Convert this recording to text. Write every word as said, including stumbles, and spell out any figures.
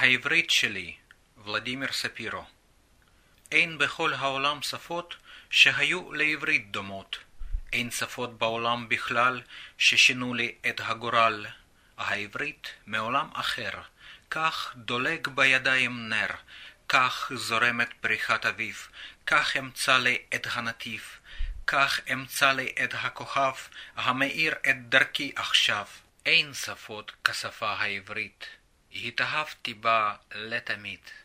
העברית שלי, ולדימיר ספירו. אין בכל העולם שפות שהיו לעברית דומות. אין שפות בעולם בכלל ששינו לי את הגורל. העברית מעולם אחר, כך דולג בידיים נר, כך זורמת פריחת אביב, כך אמצא לי את הנתיב, כך אמצא לי את הכוכב המאיר את דרכי עכשיו. אין שפות כשפה העברית, התאהבתי בה לתמיד.